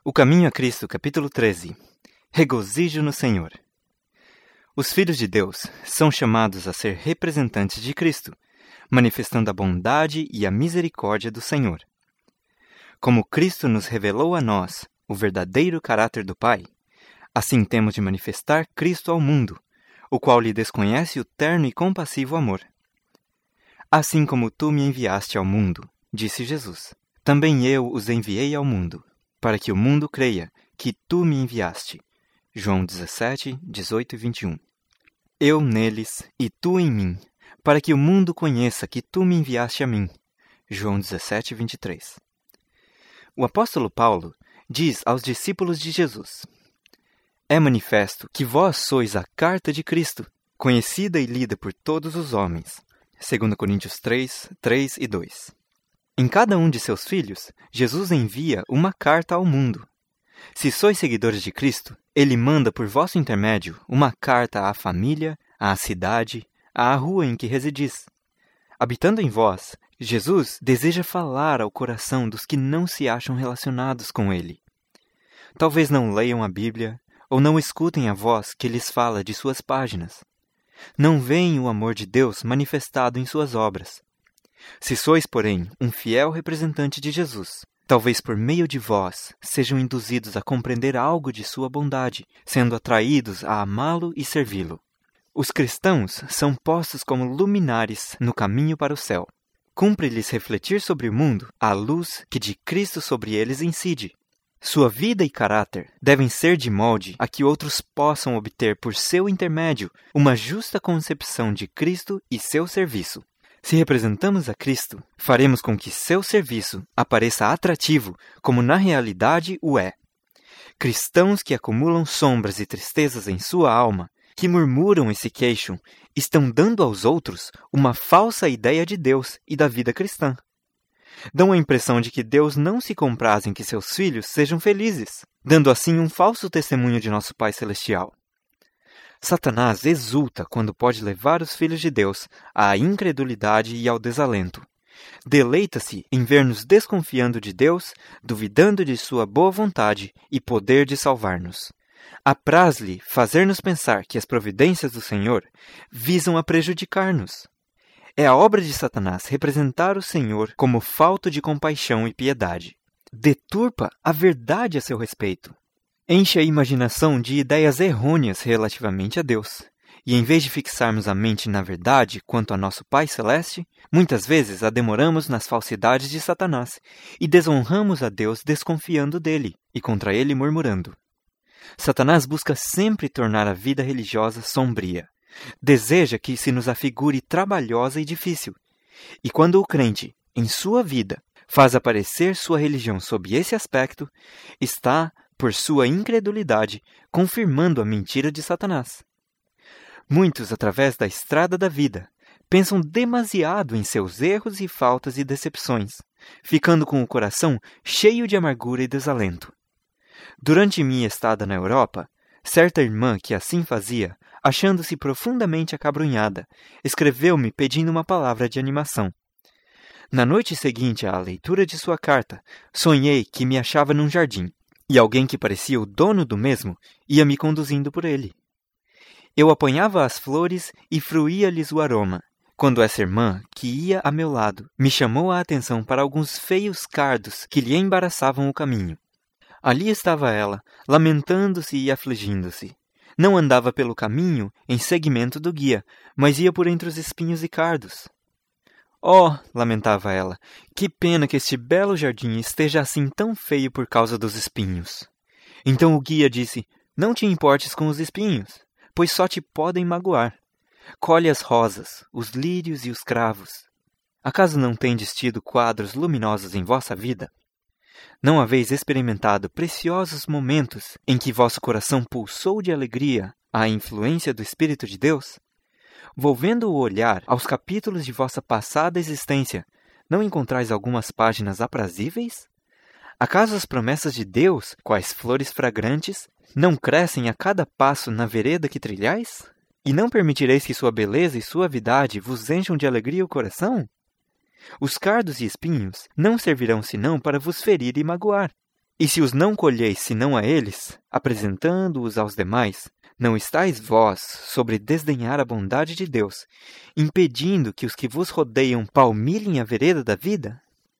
O Caminho a Cristo, capítulo 13. Regozijo no Senhor. Os filhos de Deus são chamados a ser representantes de Cristo, manifestando a bondade e a misericórdia do Senhor. Como Cristo nos revelou a nós o verdadeiro caráter do Pai, assim temos de manifestar Cristo ao mundo, o qual lhe desconhece o terno e compassivo amor. Assim como tu me enviaste ao mundo, disse Jesus, também eu os enviei ao mundo, para que o mundo creia que tu me enviaste. João 17, 18 e 21. Eu neles e tu em mim, para que o mundo conheça que tu me enviaste a mim. João 17, 23. O apóstolo Paulo diz aos discípulos de Jesus: É manifesto que vós sois a carta de Cristo, conhecida e lida por todos os homens. 2 Coríntios 3, 3 e 2. Em cada um de seus filhos, Jesus envia uma carta ao mundo. Se sois seguidores de Cristo, Ele manda por vosso intermédio uma carta à família, à cidade, à rua em que residis. Habitando em vós, Jesus deseja falar ao coração dos que não se acham relacionados com Ele. Talvez não leiam a Bíblia, ou não escutem a voz que lhes fala de suas páginas. Não veem o amor de Deus manifestado em suas obras. Se sois, porém, um fiel representante de Jesus, talvez por meio de vós sejam induzidos a compreender algo de sua bondade, sendo atraídos a amá-lo e servi-lo. Os cristãos são postos como luminares no caminho para o céu. Cumpre-lhes refletir sobre o mundo a luz que de Cristo sobre eles incide. Sua vida e caráter devem ser de molde a que outros possam obter por seu intermédio uma justa concepção de Cristo e seu serviço. Se representamos a Cristo, faremos com que seu serviço apareça atrativo, como na realidade o é. Cristãos que acumulam sombras e tristezas em sua alma, que murmuram e se queixam, estão dando aos outros uma falsa ideia de Deus e da vida cristã. Dão a impressão de que Deus não se compraz em que seus filhos sejam felizes, dando assim um falso testemunho de nosso Pai Celestial. Satanás exulta quando pode levar os filhos de Deus à incredulidade e ao desalento. Deleita-se em ver-nos desconfiando de Deus, duvidando de sua boa vontade e poder de salvar-nos. Apraz-lhe fazer-nos pensar que as providências do Senhor visam a prejudicar-nos. É a obra de Satanás representar o Senhor como falto de compaixão e piedade. Deturpa a verdade a seu respeito. Enche a imaginação de ideias errôneas relativamente a Deus. E em vez de fixarmos a mente na verdade quanto a nosso Pai Celeste, muitas vezes a demoramos nas falsidades de Satanás e desonramos a Deus desconfiando dele e contra ele murmurando. Satanás busca sempre tornar a vida religiosa sombria. Deseja que se nos afigure trabalhosa e difícil. E quando o crente, em sua vida, faz aparecer sua religião sob esse aspecto, está, por sua incredulidade, confirmando a mentira de Satanás. Muitos, através da estrada da vida, pensam demasiado em seus erros e faltas e decepções, ficando com o coração cheio de amargura e desalento. Durante minha estada na Europa, certa irmã que assim fazia, achando-se profundamente acabrunhada, escreveu-me pedindo uma palavra de animação. Na noite seguinte à leitura de sua carta, sonhei que me achava num jardim, e alguém que parecia o dono do mesmo ia me conduzindo por ele. Eu apanhava as flores e fruía-lhes o aroma, quando essa irmã, que ia a meu lado, me chamou a atenção para alguns feios cardos que lhe embaraçavam o caminho. Ali estava ela, lamentando-se e afligindo-se. Não andava pelo caminho em seguimento do guia, mas ia por entre os espinhos e cardos. Oh, lamentava ela, que pena que este belo jardim esteja assim tão feio por causa dos espinhos. Então o guia disse, não te importes com os espinhos, pois só te podem magoar. Colhe as rosas, os lírios e os cravos. Acaso não tendes tido quadros luminosos em vossa vida? Não haveis experimentado preciosos momentos em que vosso coração pulsou de alegria à influência do Espírito de Deus? Volvendo o olhar aos capítulos de vossa passada existência, não encontrais algumas páginas aprazíveis? Acaso as promessas de Deus, quais flores fragrantes, não crescem a cada passo na vereda que trilhais? E não permitireis que sua beleza e suavidade vos encham de alegria o coração? Os cardos e espinhos não servirão senão para vos ferir e magoar. E se os não colheis senão a eles, apresentando-os aos demais, não estáis vós sobre desdenhar a bondade de Deus, impedindo que os que vos rodeiam palmilhem a vereda da vida?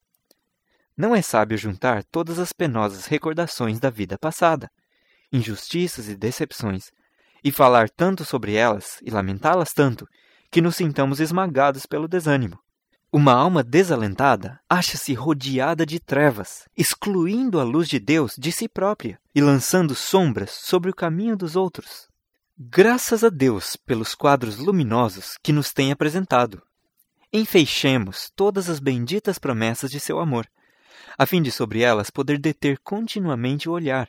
Não é sábio juntar todas as penosas recordações da vida passada, injustiças e decepções, e falar tanto sobre elas e lamentá-las tanto, que nos sintamos esmagados pelo desânimo. Uma alma desalentada acha-se rodeada de trevas, excluindo a luz de Deus de si própria e lançando sombras sobre o caminho dos outros. Graças a Deus pelos quadros luminosos que nos tem apresentado. Enfeixemos todas as benditas promessas de seu amor, a fim de sobre elas poder deter continuamente o olhar.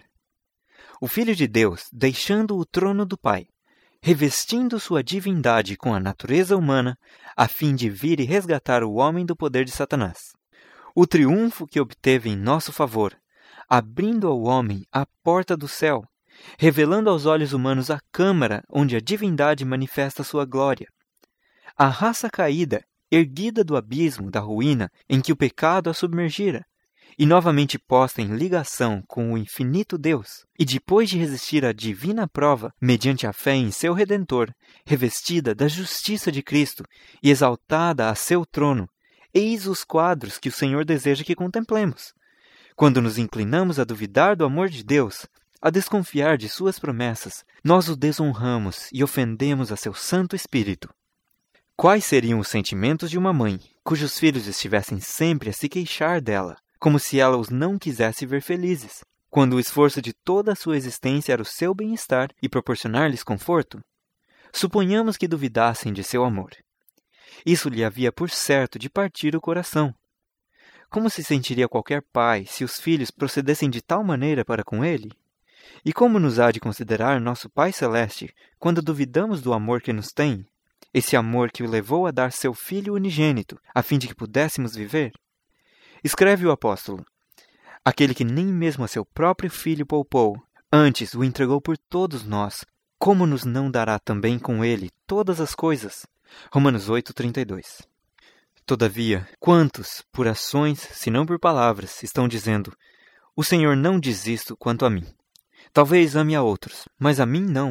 O Filho de Deus, deixando o trono do Pai, revestindo sua divindade com a natureza humana, a fim de vir e resgatar o homem do poder de Satanás. O triunfo que obteve em nosso favor, abrindo ao homem a porta do céu, revelando aos olhos humanos a câmara onde a divindade manifesta sua glória. A raça caída, erguida do abismo da ruína em que o pecado a submergira, e novamente posta em ligação com o infinito Deus, e depois de resistir à divina prova, mediante a fé em seu Redentor, revestida da justiça de Cristo e exaltada a seu trono, eis os quadros que o Senhor deseja que contemplemos. Quando nos inclinamos a duvidar do amor de Deus, a desconfiar de suas promessas, nós o desonramos e ofendemos a seu Santo Espírito. Quais seriam os sentimentos de uma mãe, cujos filhos estivessem sempre a se queixar dela, como se ela os não quisesse ver felizes, quando o esforço de toda a sua existência era o seu bem-estar e proporcionar-lhes conforto? Suponhamos que duvidassem de seu amor. Isso lhe havia por certo de partir o coração. Como se sentiria qualquer pai se os filhos procedessem de tal maneira para com ele? E como nos há de considerar nosso Pai Celeste quando duvidamos do amor que nos tem, esse amor que o levou a dar seu Filho unigênito, a fim de que pudéssemos viver? Escreve o apóstolo: aquele que nem mesmo a seu próprio Filho poupou, antes o entregou por todos nós, como nos não dará também com ele todas as coisas? Romanos 8:32. Todavia, quantos, por ações, se não por palavras, estão dizendo: o Senhor não diz isto quanto a mim. Talvez ame a outros, mas a mim não.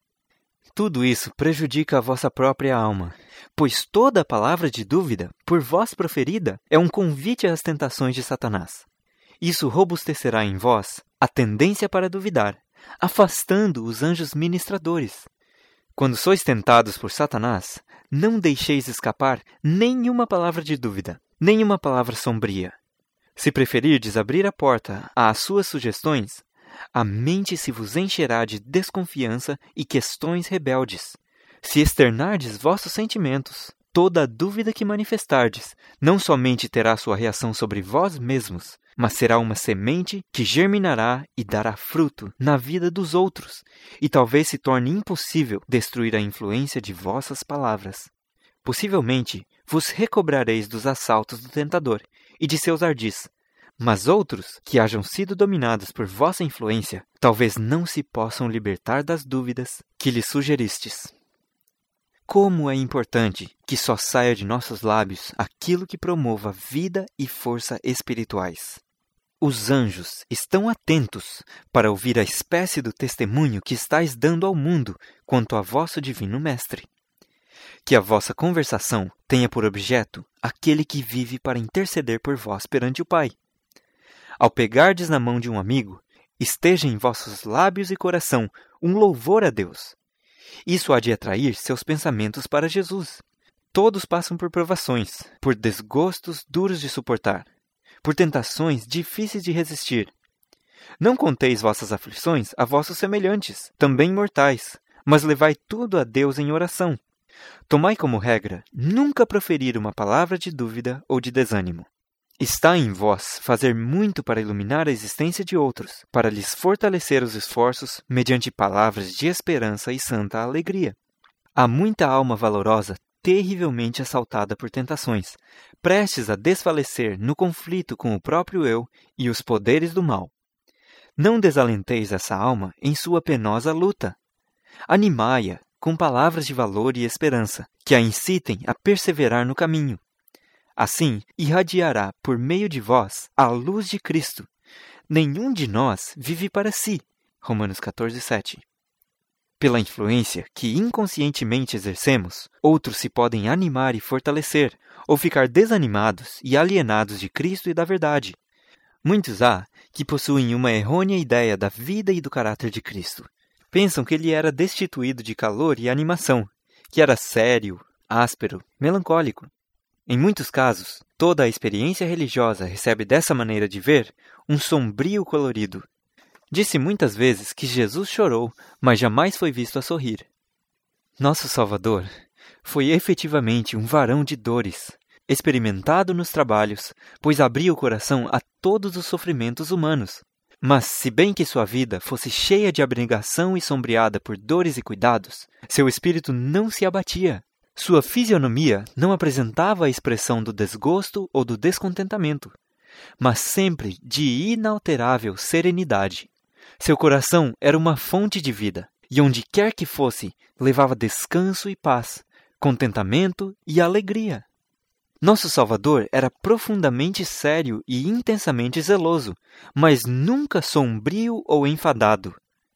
Tudo isso prejudica a vossa própria alma, pois toda palavra de dúvida, por vós proferida, é um convite às tentações de Satanás. Isso robustecerá em vós a tendência para duvidar, afastando os anjos ministradores. Quando sois tentados por Satanás, não deixeis escapar nenhuma palavra de dúvida, nenhuma palavra sombria. Se preferirdes abrir a porta às suas sugestões, a mente se vos encherá de desconfiança e questões rebeldes. Se externardes vossos sentimentos, toda a dúvida que manifestardes não somente terá sua reação sobre vós mesmos, mas será uma semente que germinará e dará fruto na vida dos outros, e talvez se torne impossível destruir a influência de vossas palavras. Possivelmente vos recobrareis dos assaltos do tentador e de seus ardis, mas outros, que hajam sido dominados por vossa influência, talvez não se possam libertar das dúvidas que lhes sugeristes. Como é importante que só saia de nossos lábios aquilo que promova vida e força espirituais. Os anjos estão atentos para ouvir a espécie do testemunho que estáis dando ao mundo quanto a vosso divino Mestre. Que a vossa conversação tenha por objeto aquele que vive para interceder por vós perante o Pai. Ao pegardes na mão de um amigo, esteja em vossos lábios e coração um louvor a Deus. Isso há de atrair seus pensamentos para Jesus. Todos passam por provações, por desgostos duros de suportar, por tentações difíceis de resistir. Não conteis vossas aflições a vossos semelhantes, também mortais, mas levai tudo a Deus em oração. Tomai como regra nunca proferir uma palavra de dúvida ou de desânimo. Está em vós fazer muito para iluminar a existência de outros, para lhes fortalecer os esforços mediante palavras de esperança e santa alegria. Há muita alma valorosa terrivelmente assaltada por tentações, prestes a desfalecer no conflito com o próprio eu e os poderes do mal. Não desalenteis essa alma em sua penosa luta. Animai-a com palavras de valor e esperança, que a incitem a perseverar no caminho. Assim, irradiará por meio de vós a luz de Cristo, nenhum de nós vive para si. Romanos 14:7. Pela influência que inconscientemente exercemos, outros se podem animar e fortalecer, ou ficar desanimados e alienados de Cristo e da verdade. Muitos há que possuem uma errônea ideia da vida e do caráter de Cristo. Pensam que ele era destituído de calor e animação, que era sério, áspero, melancólico. Em muitos casos, toda a experiência religiosa recebe dessa maneira de ver um sombrio colorido. Disse muitas vezes que Jesus chorou, mas jamais foi visto a sorrir. Nosso Salvador foi efetivamente um varão de dores, experimentado nos trabalhos, pois abria o coração a todos os sofrimentos humanos. Mas, se bem que sua vida fosse cheia de abnegação e sombreada por dores e cuidados, seu espírito não se abatia. Sua fisionomia não apresentava a expressão do desgosto ou do descontentamento, mas sempre de inalterável serenidade. Seu coração era uma fonte de vida, e onde quer que fosse, levava descanso e paz, contentamento e alegria. Nosso Salvador era profundamente sério e intensamente zeloso, mas nunca sombrio ou enfadado.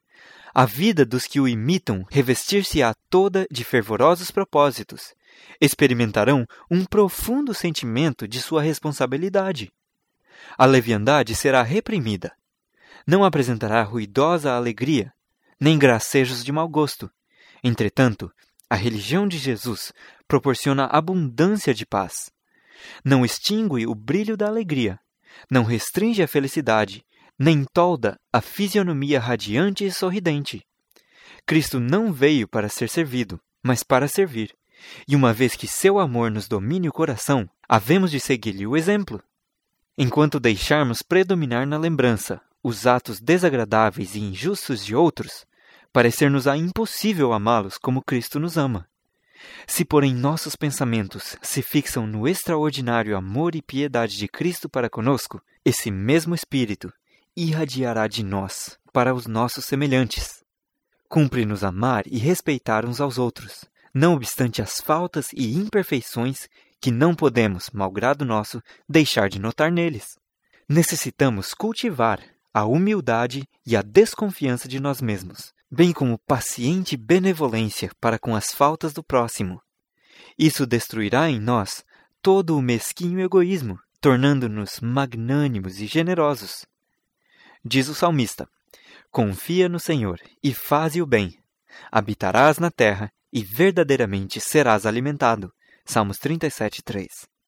A vida dos que o imitam revestir-se-á toda de fervorosos propósitos. Experimentarão um profundo sentimento de sua responsabilidade. A leviandade será reprimida. Não apresentará ruidosa alegria, nem gracejos de mau gosto. Entretanto, a religião de Jesus proporciona abundância de paz. Não extingue o brilho da alegria, não restringe a felicidade, nem tolda a fisionomia radiante e sorridente. Cristo não veio para ser servido, mas para servir. E uma vez que seu amor nos domine o coração, havemos de seguir-lhe o exemplo. Enquanto deixarmos predominar na lembrança os atos desagradáveis e injustos de outros, parecer-nos-á impossível amá-los como Cristo nos ama. Se, porém, nossos pensamentos se fixam no extraordinário amor e piedade de Cristo para conosco, esse mesmo Espírito irradiará de nós para os nossos semelhantes. Cumpre-nos amar e respeitar uns aos outros, não obstante as faltas e imperfeições que não podemos, malgrado nosso, deixar de notar neles. Necessitamos cultivar a humildade e a desconfiança de nós mesmos, bem como paciente benevolência para com as faltas do próximo. Isso destruirá em nós todo o mesquinho egoísmo, tornando-nos magnânimos e generosos. Diz o salmista: confia no Senhor e faze o bem. Habitarás na terra e verdadeiramente serás alimentado. Salmos 37:3.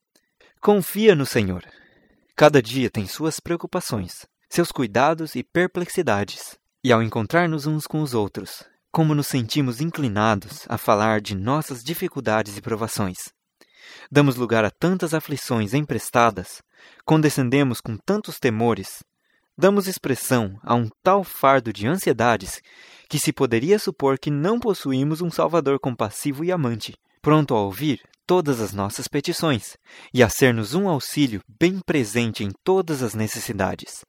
Confia no Senhor. Cada dia tem suas preocupações, seus cuidados e perplexidades. E ao encontrar-nos uns com os outros, como nos sentimos inclinados a falar de nossas dificuldades e provações. Damos lugar a tantas aflições emprestadas, condescendemos com tantos temores, damos expressão a um tal fardo de ansiedades que se poderia supor que não possuímos um Salvador compassivo e amante, pronto a ouvir todas as nossas petições e a ser-nos um auxílio bem presente em todas as necessidades.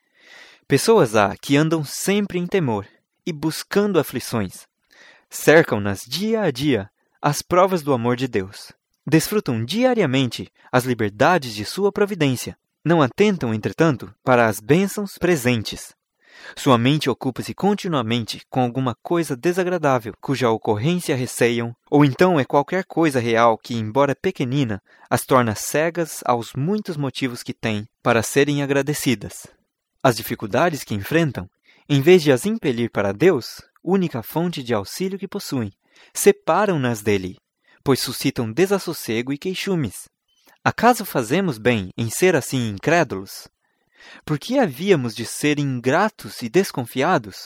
Pessoas há que andam sempre em temor e buscando aflições. Cercam-nas dia a dia as provas do amor de Deus. Desfrutam diariamente as liberdades de sua providência. Não atentam, entretanto, para as bênçãos presentes. Sua mente ocupa-se continuamente com alguma coisa desagradável, cuja ocorrência receiam, ou então é qualquer coisa real que, embora pequenina, as torna cegas aos muitos motivos que têm para serem agradecidas. As dificuldades que enfrentam, em vez de as impelir para Deus, única fonte de auxílio que possuem, separam-nas dele, pois suscitam desassossego e queixumes. Acaso fazemos bem em ser assim incrédulos? Por que havíamos de ser ingratos e desconfiados?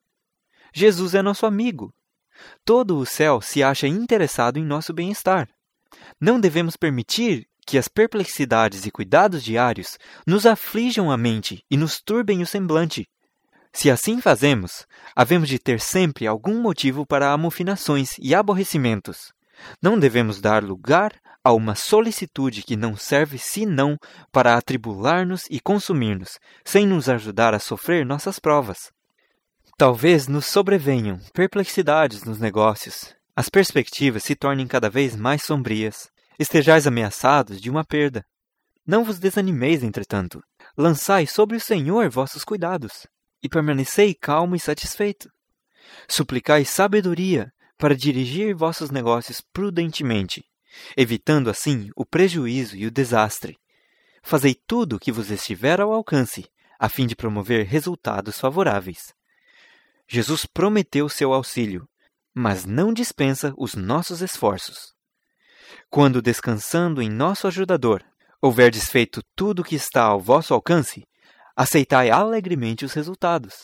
Jesus é nosso amigo. Todo o céu se acha interessado em nosso bem-estar. Não devemos permitir que as perplexidades e cuidados diários nos aflijam a mente e nos turbem o semblante. Se assim fazemos, havemos de ter sempre algum motivo para amofinações e aborrecimentos. Não devemos dar lugar a uma solicitude que não serve senão para atribular-nos e consumir-nos, sem nos ajudar a sofrer nossas provas. Talvez nos sobrevenham perplexidades nos negócios, as perspectivas se tornem cada vez mais sombrias, estejais ameaçados de uma perda. Não vos desanimeis, entretanto. lançai sobre o Senhor vossos cuidados, e permanecei calmo e satisfeito. Suplicai sabedoria para dirigir vossos negócios prudentemente, evitando assim o prejuízo e o desastre. Fazei tudo o que vos estiver ao alcance, a fim de promover resultados favoráveis. Jesus prometeu seu auxílio, mas não dispensa os nossos esforços. Quando, descansando em nosso ajudador, houverdes feito tudo o que está ao vosso alcance, aceitai alegremente os resultados.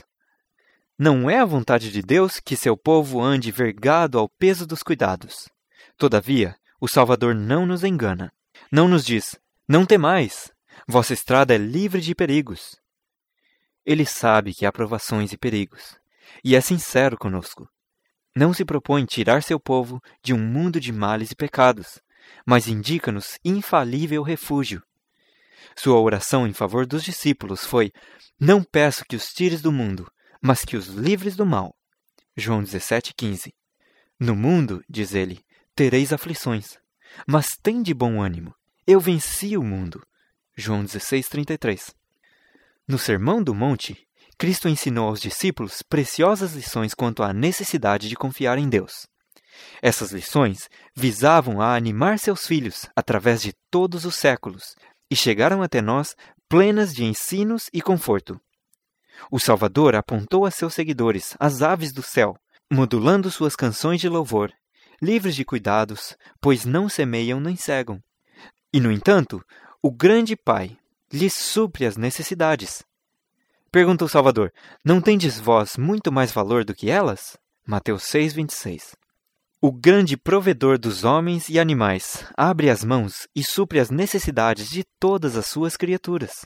Não é a vontade de Deus que seu povo ande vergado ao peso dos cuidados. Todavia, o Salvador não nos engana. Não nos diz, não temais, vossa estrada é livre de perigos. Ele sabe que há provações e perigos, e é sincero conosco. Não se propõe tirar seu povo de um mundo de males e pecados, mas indica-nos infalível refúgio. Sua oração em favor dos discípulos foi: não peço que os tires do mundo, mas que os livres do mal. João 17,15. No mundo, diz ele, tereis aflições, mas tende bom ânimo. Eu venci o mundo. João 16,33. No Sermão do Monte, Cristo ensinou aos discípulos preciosas lições quanto à necessidade de confiar em Deus. Essas lições visavam a animar seus filhos através de todos os séculos e chegaram até nós plenas de ensinos e conforto. O Salvador apontou a seus seguidores as aves do céu, modulando suas canções de louvor, livres de cuidados, pois não semeiam nem cegam. E, no entanto, o grande Pai lhes supre as necessidades. Pergunta o Salvador: não tendes vós muito mais valor do que elas? Mateus 6,26. O grande provedor dos homens e animais abre as mãos e supre as necessidades de todas as suas criaturas.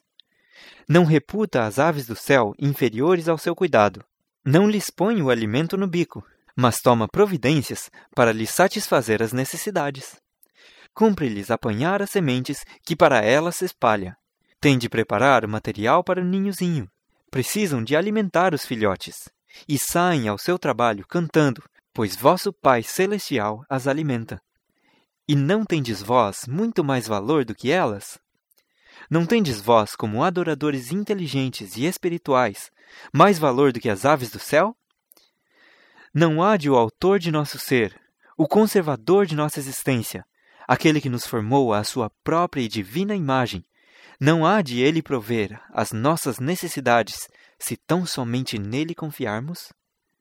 Não reputa as aves do céu inferiores ao seu cuidado. Não lhes põe o alimento no bico, mas toma providências para lhes satisfazer as necessidades. Cumpre-lhes apanhar as sementes que para elas se espalha. Tem de preparar o material para o ninhozinho. Precisam de alimentar os filhotes, e saem ao seu trabalho cantando, pois vosso Pai Celestial as alimenta. E não tendes vós muito mais valor do que elas? Não tendes vós, como adoradores inteligentes e espirituais, mais valor do que as aves do céu? Não há de o autor de nosso ser, o conservador de nossa existência, aquele que nos formou à sua própria e divina imagem, não há de ele prover as nossas necessidades, se tão somente nele confiarmos?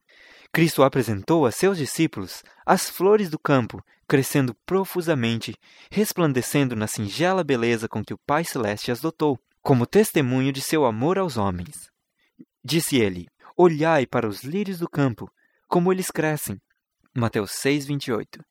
Cristo apresentou a seus discípulos as flores do campo, crescendo profusamente, resplandecendo na singela beleza com que o Pai Celeste as dotou, como testemunho de seu amor aos homens. Disse ele: olhai para os lírios do campo, como eles crescem. Mateus 6,28.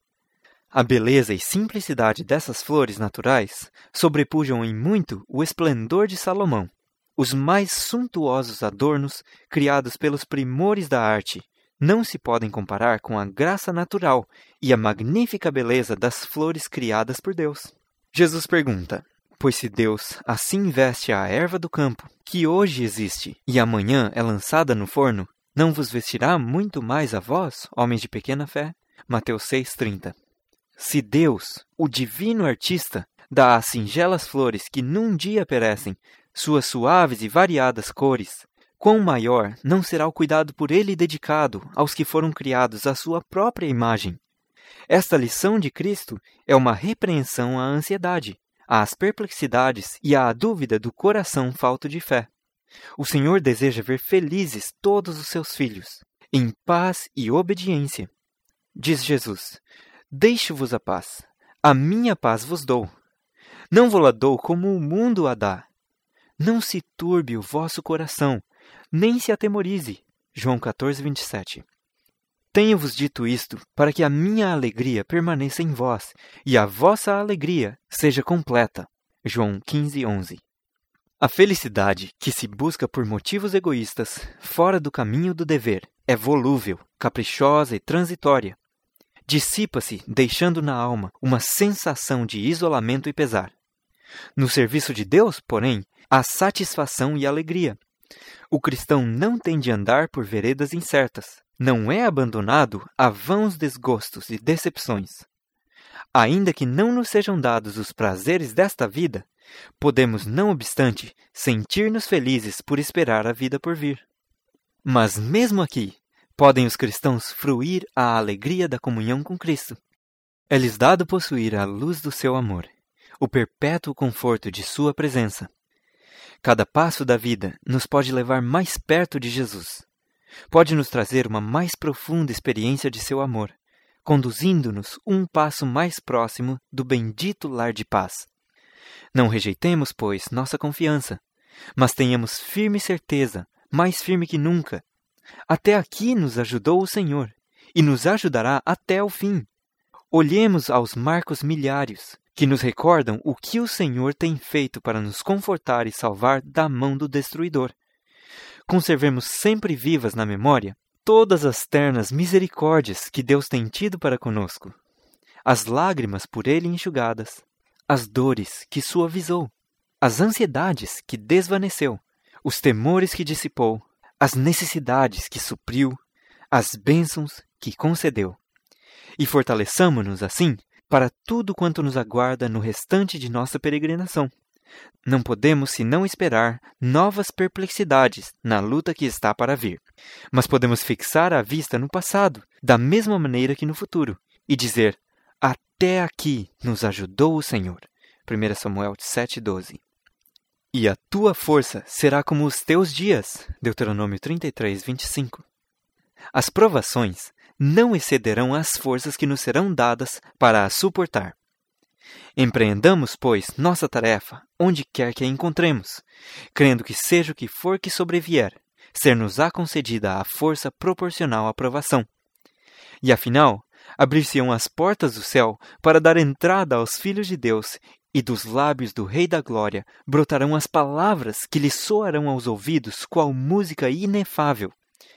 A beleza e simplicidade dessas flores naturais sobrepujam em muito o esplendor de Salomão. Os mais suntuosos adornos criados pelos primores da arte não se podem comparar com a graça natural e a magnífica beleza das flores criadas por Deus. Jesus pergunta: pois se Deus assim veste a erva do campo, que hoje existe e amanhã é lançada no forno, não vos vestirá muito mais a vós, homens de pequena fé? Mateus 6,30. Se Deus, o divino artista, dá às singelas flores que num dia perecem suas suaves e variadas cores, quão maior não será o cuidado por ele dedicado aos que foram criados à sua própria imagem? Esta lição de Cristo é uma repreensão à ansiedade, às perplexidades e à dúvida do coração falto de fé. O Senhor deseja ver felizes todos os seus filhos, em paz e obediência. Diz Jesus: deixo-vos a paz, a minha paz vos dou. Não vou-la dou como o mundo a dá. Não se turbe o vosso coração, nem se atemorize. João 14,27. Tenho-vos dito isto para que a minha alegria permaneça em vós e a vossa alegria seja completa. João 15,11. A felicidade que se busca por motivos egoístas, fora do caminho do dever, é volúvel, caprichosa e transitória. Dissipa-se, deixando na alma uma sensação de isolamento e pesar. No serviço de Deus, porém, há satisfação e alegria. O cristão não tem de andar por veredas incertas. Não é abandonado a vãos desgostos e decepções. Ainda que não nos sejam dados os prazeres desta vida, Podemos, não obstante, sentir-nos felizes por esperar a vida por vir. Mas mesmo aqui, podem os cristãos fruir a alegria da comunhão com Cristo. É-lhes dado possuir a luz do seu amor, o perpétuo conforto de sua presença. Cada passo da vida nos pode levar mais perto de Jesus. Pode nos trazer uma mais profunda experiência de seu amor, conduzindo-nos um passo mais próximo do bendito lar de paz. Não rejeitemos, pois, nossa confiança, mas tenhamos firme certeza, mais firme que nunca. Até aqui nos ajudou o Senhor, e nos ajudará até o fim. Olhemos aos marcos milhares, que nos recordam o que o Senhor tem feito para nos confortar e salvar da mão do destruidor. Conservemos sempre vivas na memória todas as ternas misericórdias que Deus tem tido para conosco, as lágrimas por Ele enxugadas, as dores que suavizou, as ansiedades que desvaneceu, os temores que dissipou, as necessidades que supriu, as bênçãos que concedeu. E fortaleçamo-nos, assim, para tudo quanto nos aguarda no restante de nossa peregrinação. Não podemos senão esperar novas perplexidades na luta que está para vir, mas podemos fixar a vista no passado, da mesma maneira que no futuro, e dizer: até aqui nos ajudou o Senhor. 1 Samuel 7,12. E a tua força será como os teus dias. Deuteronômio 33, 25. As provações não excederão as forças que nos serão dadas para as suportar. Empreendamos, pois, nossa tarefa, onde quer que a encontremos, crendo que seja o que for que sobrevier, ser-nos-á concedida a força proporcional à provação. E afinal, abrir-se-ão as portas do céu para dar entrada aos filhos de Deus, e dos lábios do Rei da Glória brotarão as palavras que lhe soarão aos ouvidos qual música inefável.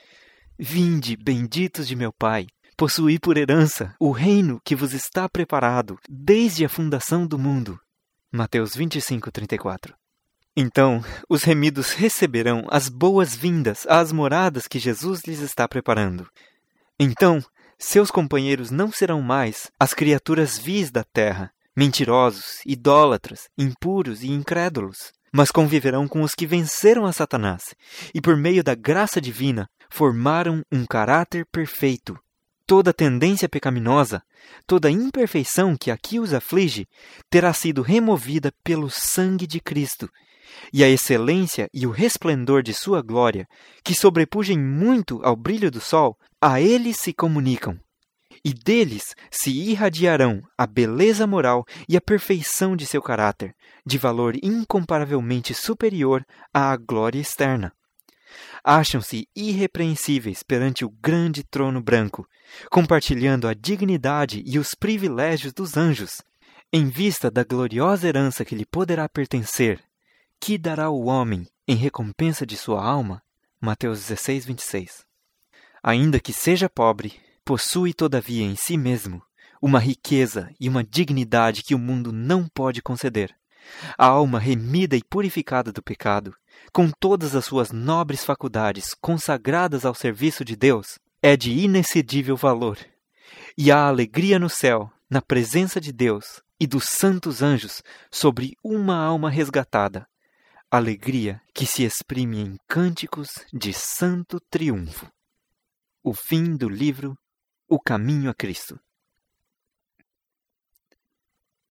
Vinde, benditos de meu Pai, possuí por herança o reino que vos está preparado desde a fundação do mundo. Mateus 25:34. Então, os remidos receberão as boas-vindas às moradas que Jesus lhes está preparando. Então, seus companheiros não serão mais as criaturas vis da terra, mentirosos, idólatras, impuros e incrédulos, mas conviverão com os que venceram a Satanás e, por meio da graça divina, formaram um caráter perfeito. Toda tendência pecaminosa, toda imperfeição que aqui os aflige, terá sido removida pelo sangue de Cristo, e a excelência e o resplendor de sua glória, que sobrepujem muito ao brilho do sol, a eles se comunicam. E deles se irradiarão a beleza moral e a perfeição de seu caráter, de valor incomparavelmente superior à glória externa. Acham-se irrepreensíveis perante o grande trono branco, compartilhando a dignidade e os privilégios dos anjos, em vista da gloriosa herança que lhe poderá pertencer. Que dará o homem em recompensa de sua alma? Mateus 16, 26. Ainda que seja pobre, possui todavia em si mesmo uma riqueza e uma dignidade que o mundo não pode conceder. A alma remida e purificada do pecado, com todas as suas nobres faculdades consagradas ao serviço de Deus, é de inexcedível valor. E a alegria no céu, na presença de Deus e dos santos anjos, sobre uma alma resgatada. Alegria que se exprime em cânticos de santo triunfo. O fim do livro O Caminho a Cristo.